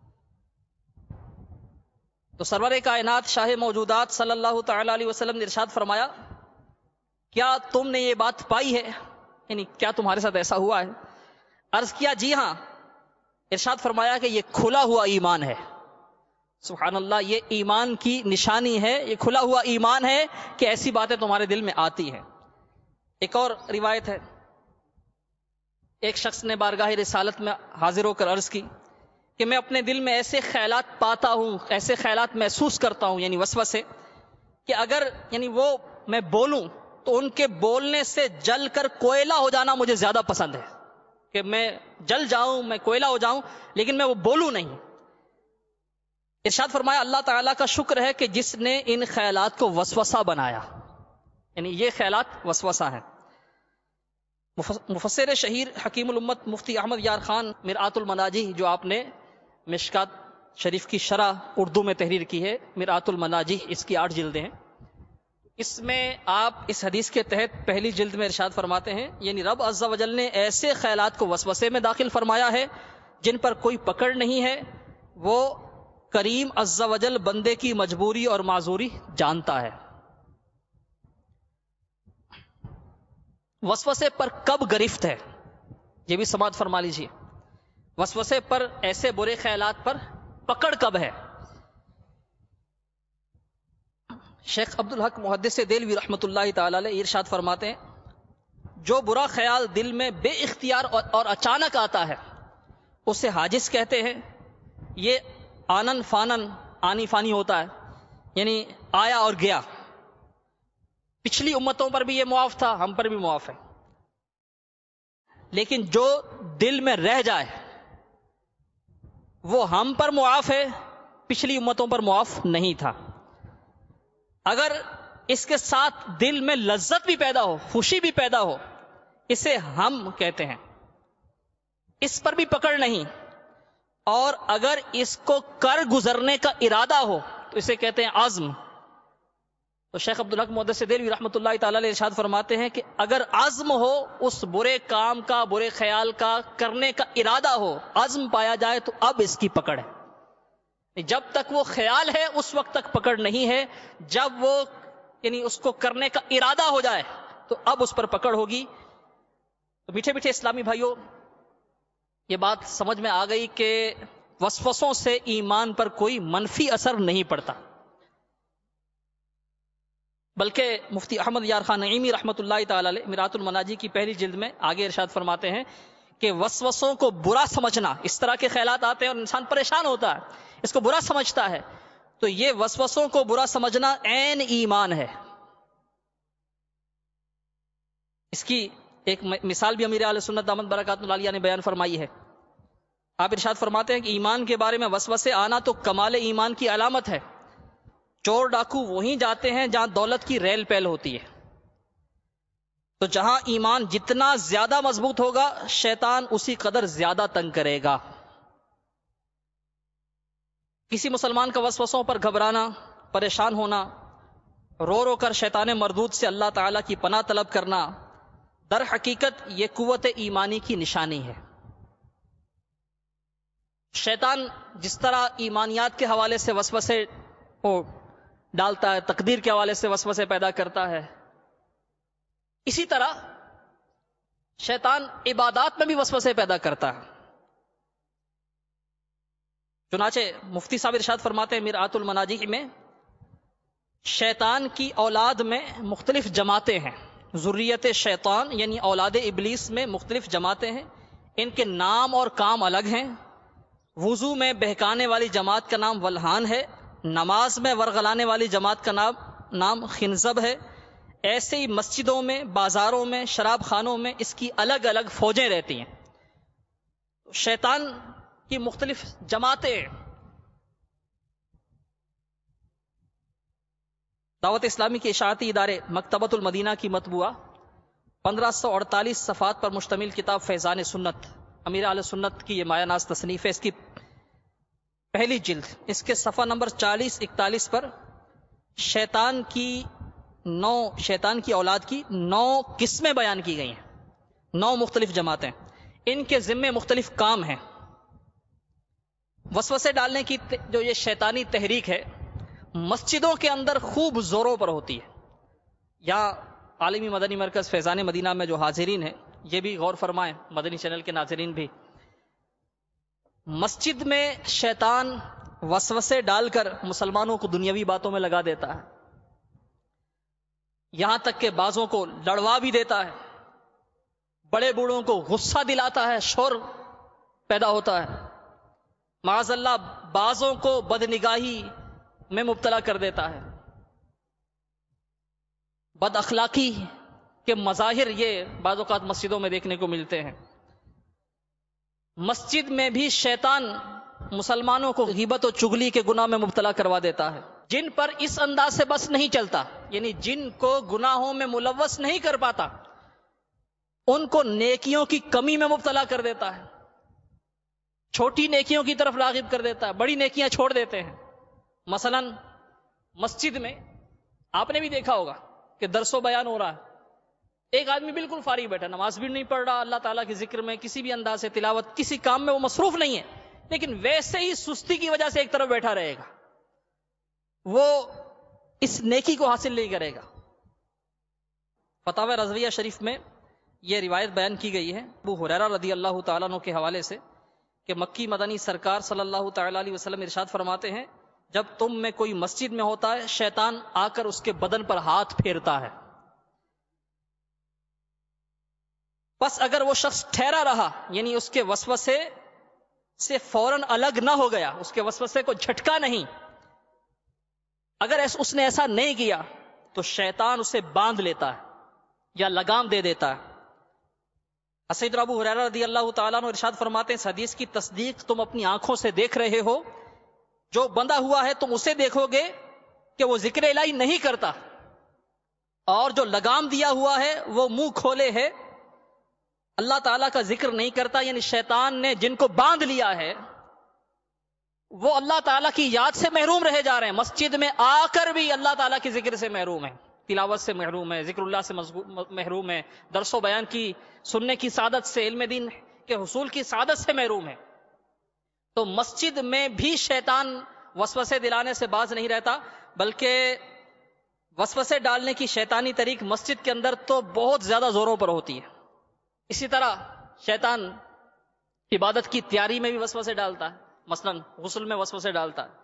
تو سرور کائنات شاہ موجودات صلی اللہ تعالی علیہ وسلم نے ارشاد فرمایا، کیا تم نے یہ بات پائی ہے، یعنی کیا تمہارے ساتھ ایسا ہوا ہے؟ عرض کیا جی ہاں. ارشاد فرمایا کہ یہ کھلا ہوا ایمان ہے. سبحان اللہ، یہ ایمان کی نشانی ہے، یہ کھلا ہوا ایمان ہے کہ ایسی باتیں تمہارے دل میں آتی ہیں. ایک اور روایت ہے، ایک شخص نے بارگاہ رسالت میں حاضر ہو کر عرض کی کہ میں اپنے دل میں ایسے خیالات پاتا ہوں، ایسے خیالات محسوس کرتا ہوں یعنی وسوسے، کہ اگر یعنی وہ میں بولوں تو ان کے بولنے سے جل کر کوئلہ ہو جانا مجھے زیادہ پسند ہے، کہ میں جل جاؤں، میں کوئلہ ہو جاؤں لیکن میں وہ بولوں نہیں. ارشاد فرمایا اللہ تعالیٰ کا شکر ہے کہ جس نے ان خیالات کو وسوسہ بنایا، یعنی یہ خیالات وسوسہ ہیں. مفسر شہیر حکیم الامت مفتی احمد یار خان مرآت المناجی، جو آپ نے مشکات شریف کی شرح اردو میں تحریر کی ہے، مرآت المناجی، اس کی 8 جلدیں ہیں. اس میں آپ اس حدیث کے تحت پہلی جلد میں ارشاد فرماتے ہیں، یعنی رب عز و جل نے ایسے خیالات کو وسوسے میں داخل فرمایا ہے جن پر کوئی پکڑ نہیں ہے. وہ کریم عز و جل بندے کی مجبوری اور معذوری جانتا ہے. وسوسے پر کب گرفت ہے، یہ بھی سماعت فرما لیجیے. وسوسے پر، ایسے برے خیالات پر پکڑ کب ہے؟ شیخ عبدالحق محدث دہلوی رحمۃ اللہ تعالی علیہ ارشاد فرماتے ہیں، جو برا خیال دل میں بے اختیار اور اچانک آتا ہے اسے حاجز کہتے ہیں. یہ آنن فانن، آنی فانی ہوتا ہے، یعنی آیا اور گیا. پچھلی امتوں پر بھی یہ معاف تھا، ہم پر بھی معاف ہے. لیکن جو دل میں رہ جائے وہ ہم پر معاف ہے، پچھلی امتوں پر معاف نہیں تھا. اگر اس کے ساتھ دل میں لذت بھی پیدا ہو، خوشی بھی پیدا ہو، اسے ہم کہتے ہیں، اس پر بھی پکڑ نہیں. اور اگر اس کو کر گزرنے کا ارادہ ہو تو اسے کہتے ہیں عزم. تو شیخ عبدالحق محدث دہلوی رحمۃ اللہ تعالی علیہ ارشاد فرماتے ہیں کہ اگر عزم ہو اس برے کام کا، برے خیال کا کرنے کا ارادہ ہو، عزم پایا جائے تو اب اس کی پکڑ ہے. جب تک وہ خیال ہے اس وقت تک پکڑ نہیں ہے. جب وہ یعنی اس کو کرنے کا ارادہ ہو جائے تو اب اس پر پکڑ ہوگی. تو میٹھے میٹھے اسلامی بھائیوں، یہ بات سمجھ میں آ گئی کہ وسوسوں سے ایمان پر کوئی منفی اثر نہیں پڑتا، بلکہ مفتی احمد یار خان نعیمی رحمۃ اللہ تعالی علیہ میرات المناجی کی پہلی جلد میں آگے ارشاد فرماتے ہیں کہ وسوسوں کو برا سمجھنا، اس طرح کے خیالات آتے ہیں اور انسان پریشان ہوتا ہے، اس کو برا سمجھتا ہے، تو یہ وسوسوں کو برا سمجھنا عین ایمان ہے. اس کی ایک مثال بھی امیر اہل سنت دامت برکاتہ العالیہ نے بیان فرمائی ہے. آپ ارشاد فرماتے ہیں کہ ایمان کے بارے میں وسوسے آنا تو کمال ایمان کی علامت ہے. چور ڈاکو وہیں جاتے ہیں جہاں دولت کی ریل پیل ہوتی ہے. تو جہاں ایمان جتنا زیادہ مضبوط ہوگا شیطان اسی قدر زیادہ تنگ کرے گا. کسی مسلمان کا وسوسوں پر گھبرانا، پریشان ہونا، رو رو کر شیطان مردود سے اللہ تعالی کی پناہ طلب کرنا، در حقیقت یہ قوت ایمانی کی نشانی ہے. شیطان جس طرح ایمانیات کے حوالے سے وسوسے کو ڈالتا ہے، تقدیر کے حوالے سے وسوسے پیدا کرتا ہے، اسی طرح شیطان عبادات میں بھی وسوسے پیدا کرتا ہے. چنانچہ مفتی صاحب ارشاد فرماتے ہیں میرات المناجی میں، شیطان کی اولاد میں مختلف جماعتیں ہیں. ذریت شیطان یعنی اولاد ابلیس میں مختلف جماعتیں ہیں، ان کے نام اور کام الگ ہیں. وضو میں بہکانے والی جماعت کا نام ولہان ہے، نماز میں ورغلانے والی جماعت کا نام خنزب ہے. ایسے ہی مسجدوں میں، بازاروں میں، شراب خانوں میں اس کی الگ الگ فوجیں رہتی ہیں. شیطان کی مختلف جماعتیں. دعوت اسلامی کے اشاعتی ادارے مکتبۃ المدینہ کی مطبوعہ 1548 صفحات پر مشتمل کتاب فیضان سنت، امیر اہل سنت کی یہ مایہ ناز تصنیف ہے. اس کی پہلی جلد، اس کے صفحہ نمبر 40-41 پر شیطان کی اولاد کی 9 قسمیں بیان کی گئی ہیں. 9 مختلف جماعتیں، ان کے ذمے مختلف کام ہیں. وسوسے ڈالنے کی جو یہ شیطانی تحریک ہے مسجدوں کے اندر خوب زوروں پر ہوتی ہے. یہاں عالمی مدنی مرکز فیضان مدینہ میں جو حاضرین ہیں یہ بھی غور فرمائیں، مدنی چینل کے ناظرین بھی. مسجد میں شیطان وسوسے ڈال کر مسلمانوں کو دنیاوی باتوں میں لگا دیتا ہے، یہاں تک کہ بعضوں کو لڑوا بھی دیتا ہے، بڑے بوڑھوں کو غصہ دلاتا ہے، شور پیدا ہوتا ہے. معاذ اللہ بعضوں کو بدنگاہی میں مبتلا کر دیتا ہے. بد اخلاقی کے مظاہر یہ بعض اوقات مسجدوں میں دیکھنے کو ملتے ہیں. مسجد میں بھی شیطان مسلمانوں کو غیبت و چغلی کے گناہ میں مبتلا کروا دیتا ہے. جن پر اس انداز سے بس نہیں چلتا، یعنی جن کو گناہوں میں ملوث نہیں کر پاتا، ان کو نیکیوں کی کمی میں مبتلا کر دیتا ہے، چھوٹی نیکیوں کی طرف راغب کر دیتا ہے، بڑی نیکیاں چھوڑ دیتے ہیں. مثلا مسجد میں آپ نے بھی دیکھا ہوگا کہ درس و بیان ہو رہا ہے، ایک آدمی بالکل فارغ بیٹھا، نماز بھی نہیں پڑھ رہا، اللہ تعالیٰ کے ذکر میں کسی بھی انداز سے تلاوت، کسی کام میں وہ مصروف نہیں ہے، لیکن ویسے ہی سستی کی وجہ سے ایک طرف بیٹھا رہے گا، وہ اس نیکی کو حاصل نہیں کرے گا. فتاوی رضویہ شریف میں یہ روایت بیان کی گئی ہے ابو ہریرہ رضی اللہ تعالیٰ عنہ کے حوالے سے کہ مکی مدنی سرکار صلی اللہ تعالیٰ علیہ وسلم ارشاد فرماتے ہیں جب تم میں کوئی مسجد میں ہوتا ہے شیطان آ کر اس کے بدن پر ہاتھ پھیرتا ہے، بس اگر وہ شخص ٹھہرا رہا یعنی اس کے وسوسے سے فوراً الگ نہ ہو گیا، اس کے وسوسے کو جھٹکا نہیں، اگر اس نے ایسا نہیں کیا تو شیطان اسے باندھ لیتا ہے یا لگام دے دیتا ہے۔ سیدنا ابو ہریرہ رضی اللہ تعالیٰ عنہ ارشاد فرماتے ہیں اس حدیث کی تصدیق تم اپنی آنکھوں سے دیکھ رہے ہو، جو بندھا ہوا ہے تم اسے دیکھو گے کہ وہ ذکر الہی نہیں کرتا، اور جو لگام دیا ہوا ہے وہ منہ کھولے ہے، اللہ تعالیٰ کا ذکر نہیں کرتا، یعنی شیطان نے جن کو باندھ لیا ہے وہ اللہ تعالیٰ کی یاد سے محروم رہ جا رہے ہیں، مسجد میں آ کر بھی اللہ تعالیٰ کی ذکر سے محروم ہے، تلاوت سے محروم ہے، ذکر اللہ سے محروم ہے، درس و بیان کی سننے کی سعادت سے، علم دین کے حصول کی سعادت سے محروم ہے۔ تو مسجد میں بھی شیطان وسوسے دلانے سے باز نہیں رہتا، بلکہ وسوسے ڈالنے کی شیطانی طریق مسجد کے اندر تو بہت زیادہ زوروں پر ہوتی ہے۔ اسی طرح شیطان عبادت کی تیاری میں بھی وسوسے ڈالتا ہے، مثلا غسل میں وسوسے ڈالتا ہے،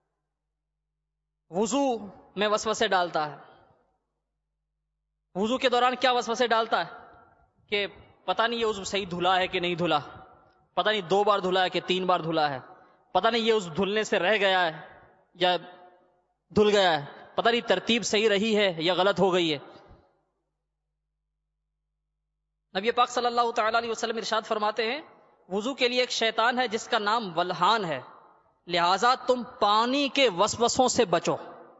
وضو میں وسوسے ڈالتا ہے۔ وضو کے دوران کیا وسوسے ڈالتا ہے کہ پتہ نہیں یہ عضو صحیح دھلا ہے کہ نہیں دھلا، پتہ نہیں 2 بار دھلا ہے کہ 3 بار دھلا ہے، پتہ نہیں یہ عضو دھلنے سے رہ گیا ہے یا دھل گیا ہے، پتہ نہیں ترتیب صحیح رہی ہے یا غلط ہو گئی ہے۔ نبی پاک صلی اللہ تعالی علیہ وسلم ارشاد فرماتے ہیں وضو کے لیے ایک شیطان ہے جس کا نام ولحان ہے، لہذا تم پانی کے وسوسوں سے بچو۔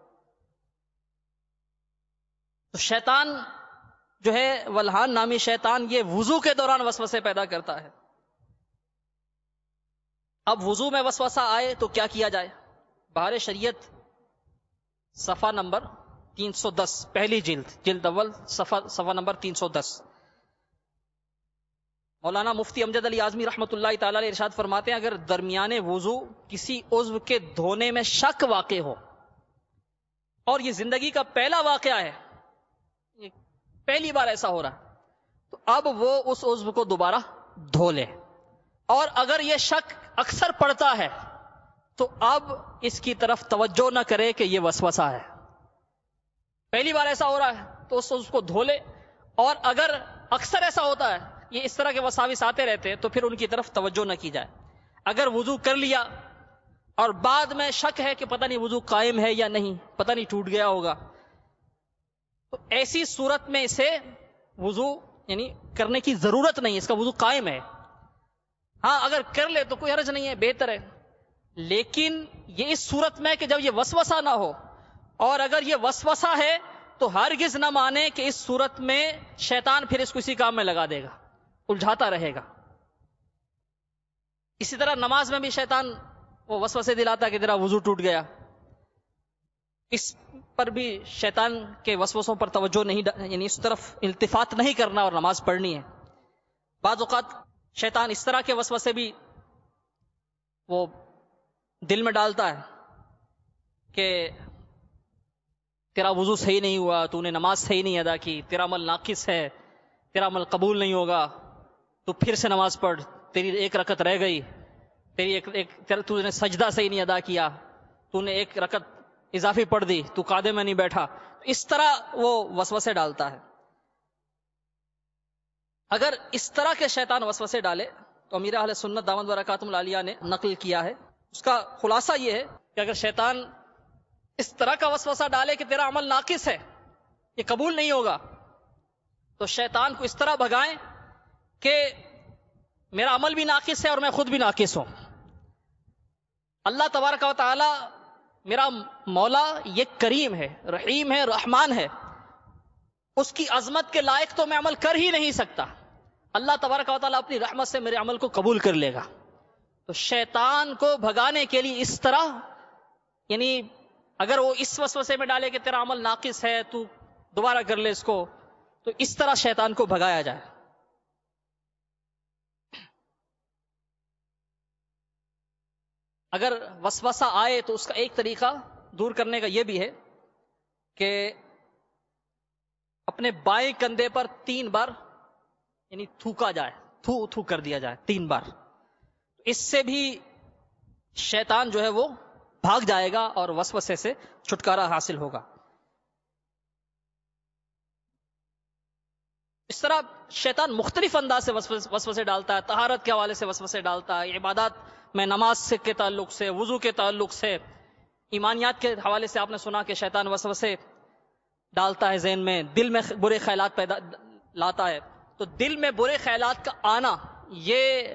تو شیطان جو ہے ولحان نامی شیطان یہ وضو کے دوران وسوسے پیدا کرتا ہے۔ اب وضو میں وسوسہ آئے تو کیا کیا جائے؟ بہار شریعت صفحہ نمبر 310 پہلی جلد اول صفحہ نمبر 310 مولانا مفتی امجد علی اعظمی رحمۃ اللہ تعالی علیہ ارشاد فرماتے ہیں اگر درمیان وضو کسی عضو کے دھونے میں شک واقع ہو اور یہ زندگی کا پہلا واقعہ ہے، پہلی بار ایسا ہو رہا ہے، تو اب وہ اس عضو کو دوبارہ دھو لے، اور اگر یہ شک اکثر پڑتا ہے تو اب اس کی طرف توجہ نہ کرے کہ یہ وسوسہ ہے۔ پہلی بار ایسا ہو رہا ہے تو اس عضو کو دھو لے، اور اگر اکثر ایسا ہوتا ہے یہ اس طرح کے وساوس آتے رہتے ہیں تو پھر ان کی طرف توجہ نہ کی جائے۔ اگر وضو کر لیا اور بعد میں شک ہے کہ پتہ نہیں وضو قائم ہے یا نہیں، پتہ نہیں ٹوٹ گیا ہوگا، تو ایسی صورت میں اسے وضو یعنی کرنے کی ضرورت نہیں، اس کا وضو قائم ہے۔ ہاں اگر کر لے تو کوئی حرج نہیں ہے، بہتر ہے، لیکن یہ اس صورت میں کہ جب یہ وسوسہ نہ ہو، اور اگر یہ وسوسہ ہے تو ہرگز نہ مانے کہ اس صورت میں شیطان پھر اس کو اسی کام میں لگا دے گا، الجھاتا رہے گا۔ اسی طرح نماز میں بھی شیطان وہ وسوسے دلاتا ہے کہ تیرا وضو ٹوٹ گیا، اس پر بھی شیطان کے وسوسوں پر توجہ نہیں یعنی اس طرف التفات نہیں کرنا اور نماز پڑھنی ہے۔ بعض اوقات شیطان اس طرح کے وسوسے بھی وہ دل میں ڈالتا ہے کہ تیرا وضو صحیح نہیں ہوا، تو نے نماز صحیح نہیں ادا کی، تیرا عمل ناقص ہے، تیرا عمل قبول نہیں ہوگا، تو پھر سے نماز پڑھ، تیری 1 رکعت رہ گئی، تو نے سجدہ صحیح نہیں ادا کیا، تو نے 1 رکعت اضافی پڑھ دی، تو قعدے میں نہیں بیٹھا۔ اس طرح وہ وسوسے ڈالتا ہے۔ اگر اس طرح کے شیطان وسوسے ڈالے تو امیر اہل سنت دامت برکاتہم العالیہ نے نقل کیا ہے، اس کا خلاصہ یہ ہے کہ اگر شیطان اس طرح کا وسوسہ ڈالے کہ تیرا عمل ناقص ہے، یہ قبول نہیں ہوگا، تو شیطان کو اس طرح بھگائیں کہ میرا عمل بھی ناقص ہے اور میں خود بھی ناقص ہوں۔ اللہ تبارک و تعالی میرا مولا یہ کریم ہے، رحیم ہے، رحمان ہے، اس کی عظمت کے لائق تو میں عمل کر ہی نہیں سکتا، اللہ تبارک و تعالی اپنی رحمت سے میرے عمل کو قبول کر لے گا۔ تو شیطان کو بھگانے کے لیے اس طرح یعنی اگر وہ اس وسوسے میں ڈالے کہ تیرا عمل ناقص ہے تو دوبارہ کر لے اس کو، تو اس طرح شیطان کو بھگایا جائے۔ اگر وسوسہ آئے تو اس کا ایک طریقہ دور کرنے کا یہ بھی ہے کہ اپنے بائیں کندھے پر 3 بار یعنی تھوکا جائے، تھو تھو کر دیا جائے 3 بار، اس سے بھی شیطان جو ہے وہ بھاگ جائے گا اور وسوسے سے چھٹکارا حاصل ہوگا۔ اس طرح شیطان مختلف انداز سے وسوسے ڈالتا ہے، طہارت کے حوالے سے وسوسے ڈالتا ہے، عبادات میں نماز کے تعلق سے، وضو کے تعلق سے، ایمانیات کے حوالے سے آپ نے سنا کہ شیطان وسوسے ڈالتا ہے ذہن میں، دل میں برے خیالات پیدا لاتا ہے۔ تو دل میں برے خیالات کا آنا یہ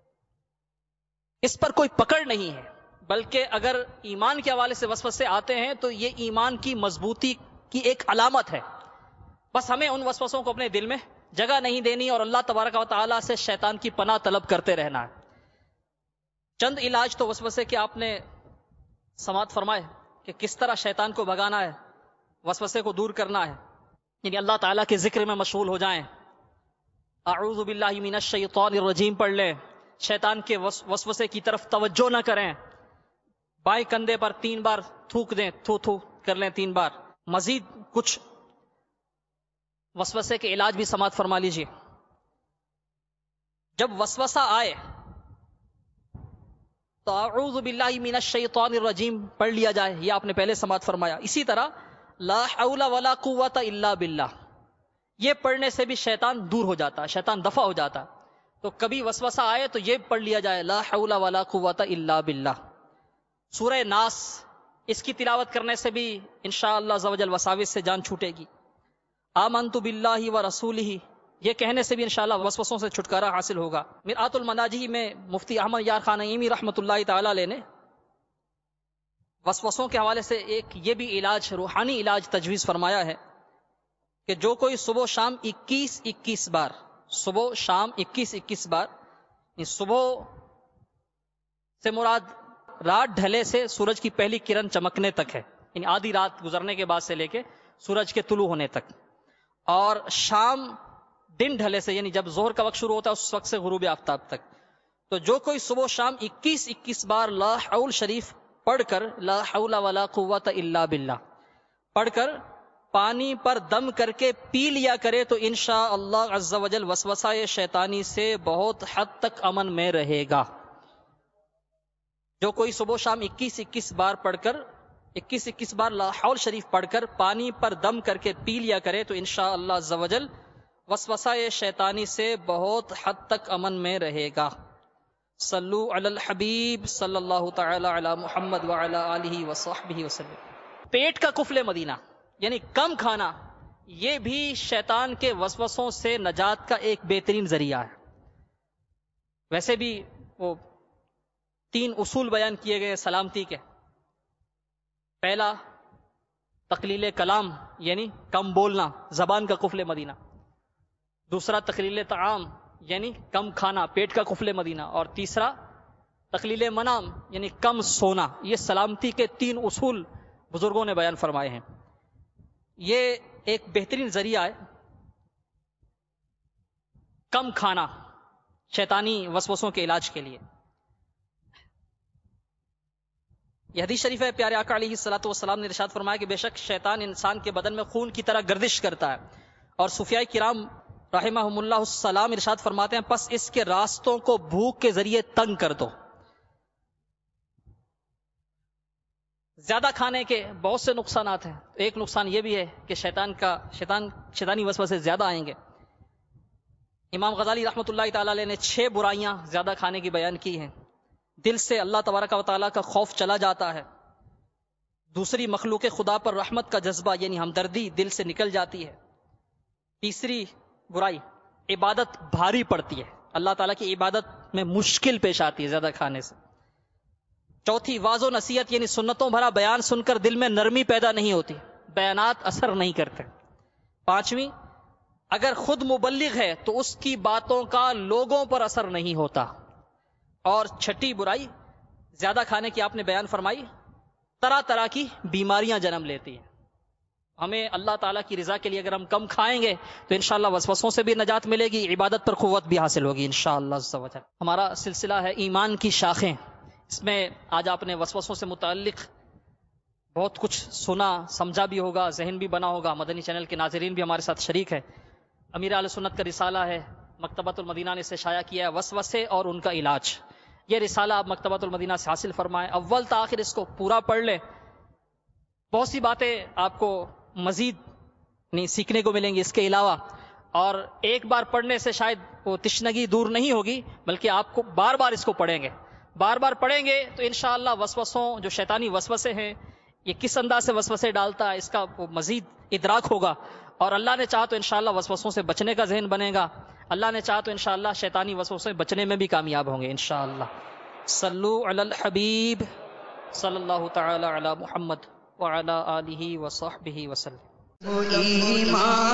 اس پر کوئی پکڑ نہیں ہے، بلکہ اگر ایمان کے حوالے سے وسوسے آتے ہیں تو یہ ایمان کی مضبوطی کی ایک علامت ہے۔ بس ہمیں ان وسوسوں کو اپنے دل میں جگہ نہیں دینی اور اللہ تبارک و تعالیٰ سے شیطان کی پناہ طلب کرتے رہنا ہے۔ چند علاج تو وسوسے کے آپ نے سماعت فرمائے کہ کس طرح شیطان کو بھگانا ہے، وسوسے کو دور کرنا ہے، یعنی اللہ تعالیٰ کے ذکر میں مشغول ہو جائیں، اعوذ باللہ من الشیطان الرجیم پڑھ لیں، شیطان کے وسوسے کی طرف توجہ نہ کریں، بائیں کندھے پر 3 بار تھوک دیں، تھو تھو کر لیں 3 بار۔ مزید کچھ وسوسے کے علاج بھی سماعت فرما لیجیے۔ جب وسوسہ آئے تو اعوذ باللہ من الشیطان الرجیم پڑھ لیا جائے، یہ آپ نے پہلے سماعت فرمایا۔ اسی طرح لا حول ولا قوت الا باللہ، یہ پڑھنے سے بھی شیطان دور ہو جاتا ہے، شیطان دفع ہو جاتا ہے۔ تو کبھی وسوسہ آئے تو یہ پڑھ لیا جائے، لا حول ولا قوت الا باللہ۔ سورہ ناس، اس کی تلاوت کرنے سے بھی انشاءاللہ عز و جل وساوس سے جان چھوٹے گی۔ آمنت باللہ و رسولہ، یہ کہنے سے بھی انشاءاللہ وسوسوں سے چھٹکارا حاصل ہوگا۔ مرآت المناجی میں مفتی احمد یار خان نعیمی رحمۃ اللہ تعالی علیہ نے وسوسوں کے حوالے سے ایک یہ بھی علاج، روحانی علاج تجویز فرمایا ہے کہ جو کوئی صبح شام 21 بار، صبح شام 21 بار، صبح سے مراد رات ڈھلے سے سورج کی پہلی کرن چمکنے تک ہے، یعنی آدھی رات گزرنے کے بعد سے لے کے سورج کے طلوع ہونے تک، اور شام دن ڈھلے سے یعنی جب ظہر کا وقت شروع ہوتا ہے اس وقت سے غروب آفتاب تک۔ تو جو کوئی صبح شام 21 بار لا حول شریف پڑھ کر، لا حول ولا قوت الا باللہ پڑھ کر پانی پر دم کر کے پی لیا کرے تو انشاءاللہ عز و جل وسوسہ شیطانی سے بہت حد تک امن میں رہے گا۔ جو کوئی صبح شام 21 بار پڑھ کر، 21 بار لا حول شریف پڑھ کر پانی پر دم کر کے پی لیا کرے تو انشاءاللہ عز و جل وسوسہ شیطانی سے بہت حد تک امن میں رہے گا۔ صلو علی الحبیب صلی اللہ تعالی علی محمد وعلی آلہ وصحبہ وسلم۔ پیٹ کا قفل مدینہ یعنی کم کھانا، یہ بھی شیطان کے وسوسوں سے نجات کا ایک بہترین ذریعہ ہے۔ ویسے بھی وہ 3 اصول بیان کیے گئے سلامتی کے۔ پہلا تقلیل کلام یعنی کم بولنا، زبان کا قفل مدینہ۔ دوسرا تقلیل طعام یعنی کم کھانا، پیٹ کا قفل مدینہ۔ اور تیسرا تقلیل منام یعنی کم سونا۔ یہ سلامتی کے 3 اصول بزرگوں نے بیان فرمائے ہیں۔ یہ ایک بہترین ذریعہ ہے کم کھانا شیطانی وسوسوں کے علاج کے لیے۔ یہ حدیث شریف ہے، پیارے آقا علیہ الصلوۃ والسلام نے ارشاد فرمایا کہ بے شک شیطان انسان کے بدن میں خون کی طرح گردش کرتا ہے، اور صوفیاء کرام رحمہم اللہ السلام ارشاد فرماتے ہیں پس اس کے راستوں کو بھوک کے ذریعے تنگ کر دو۔ زیادہ کھانے کے بہت سے نقصانات ہیں، ایک نقصان یہ بھی ہے کہ شیطانی وسوسے زیادہ آئیں گے۔ امام غزالی رحمۃ اللہ تعالی علیہ نے 6 برائیاں زیادہ کھانے کی بیان کی ہیں۔ دل سے اللہ تبارک و تعالیٰ کا خوف چلا جاتا ہے، دوسری مخلوق خدا پر رحمت کا جذبہ یعنی ہمدردی دل سے نکل جاتی ہے، تیسری برائی عبادت بھاری پڑتی ہے، اللہ تعالیٰ کی عبادت میں مشکل پیش آتی ہے زیادہ کھانے سے، چوتھی واعظ و نصیحت یعنی سنتوں بھرا بیان سن کر دل میں نرمی پیدا نہیں ہوتی، بیانات اثر نہیں کرتے، پانچویں اگر خود مبلغ ہے تو اس کی باتوں کا لوگوں پر اثر نہیں ہوتا، اور چھٹی برائی زیادہ کھانے کی آپ نے بیان فرمائی طرح طرح کی بیماریاں جنم لیتی ہیں۔ ہمیں اللہ تعالیٰ کی رضا کے لیے اگر ہم کم کھائیں گے تو انشاءاللہ وسوسوں سے بھی نجات ملے گی، عبادت پر قوت بھی حاصل ہوگی انشاءاللہ عز و جل۔ ہمارا سلسلہ ہے ایمان کی شاخیں، اس میں آج آپ نے وسوسوں سے متعلق بہت کچھ سنا سمجھا بھی ہوگا، ذہن بھی بنا ہوگا۔ مدنی چینل کے ناظرین بھی ہمارے ساتھ شریک ہے۔ امیر اہل سنت کا رسالہ ہے مکتبۃ المدینہ نے اسے شائع کیا ہے، وسوسے اور ان کا علاج. یہ رسالہ آپ مکتبۃ المدینہ سے حاصل فرمائیں، اول تا آخر اس کو پورا پڑھ لیں. بہت سی باتیں آپ کو مزید نہیں سیکھنے کو ملیں گی اس کے علاوہ، اور ایک بار پڑھنے سے شاید وہ تشنگی دور نہیں ہوگی، بلکہ آپ کو بار بار اس کو پڑھیں گے. بار بار پڑھیں گے تو انشاءاللہ وسوسوں، جو شیطانی وسوسے ہیں، یہ کس انداز سے وسوسے ڈالتا ہے اس کا وہ مزید ادراک ہوگا، اور اللہ نے چاہا تو انشاءاللہ وسوسوں سے بچنے کا ذہن بنے گا. اللہ نے چاہا تو انشاءاللہ شیطانی وسوسوں سے بچنے میں بھی کامیاب ہوں گے انشاءاللہ. صلو علی الحبیب صلی اللہ تعالی علی محمد وعلی آلہ وصحبہ وسلم. ایمان